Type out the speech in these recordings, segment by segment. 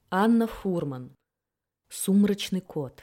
Анна Фурман. Сумрачный кот.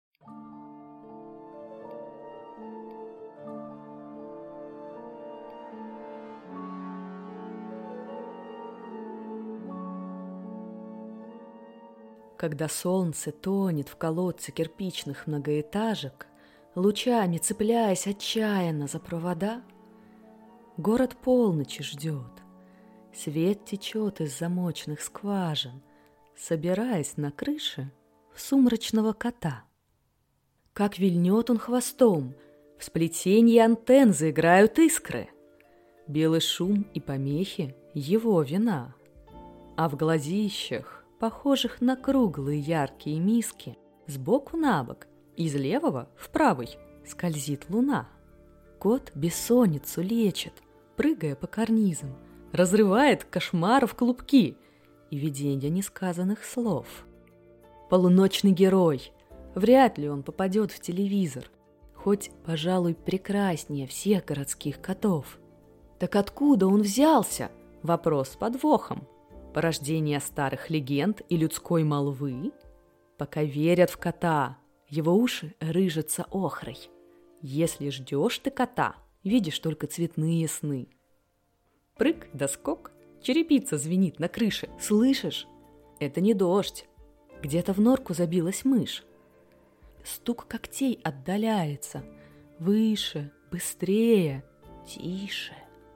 Когда солнце тонет в колодце кирпичных многоэтажек, лучами цепляясь отчаянно за провода, город полночи ждет. Свет течет из замочных скважин, собираясь на крыше в сумрачного кота. Как вильнет он хвостом, в сплетенье антенн заиграют искры. Белый шум и помехи — его вина, а в глазищах, похожих на круглые яркие миски, сбоку на бок, из левого в правый, скользит луна. Кот бессонницу лечит, прыгая по карнизам, разрывает кошмаров клубки и виденья несказанных слов. Полуночный герой, вряд ли он попадет в телевизор, хоть, пожалуй, прекраснее всех городских котов. Так откуда он взялся? Вопрос с подвохом. Порождение старых легенд и людской молвы? Пока верят в кота, его уши рыжатся охрой. Если ждешь ты кота, видишь только цветные сны. Прыг да скок, черепица звенит на крыше. Слышишь? Это не дождь. Где-то в норку забилась мышь. Стук когтей отдаляется. Выше, быстрее, тише.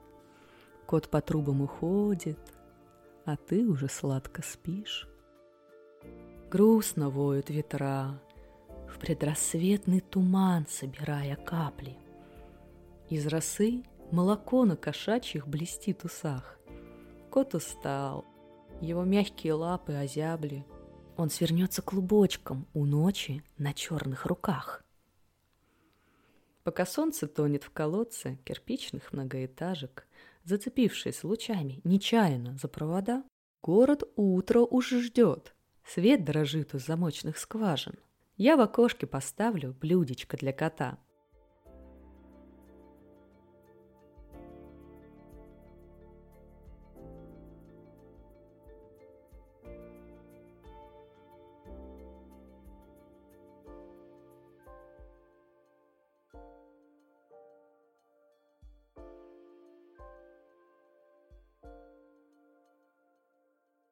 Кот по трубам уходит, а ты уже сладко спишь. Грустно воют ветра, в предрассветный туман собирая капли. Из росы молоко на кошачьих блестит усах. Кот устал, его мягкие лапы озябли. Он свернется клубочком у ночи на черных руках. Пока солнце тонет в колодце кирпичных многоэтажек, зацепившись лучами нечаянно за провода, город утро уже ждет. Свет дрожит из замочных скважин. Я в окошке поставлю блюдечко для кота.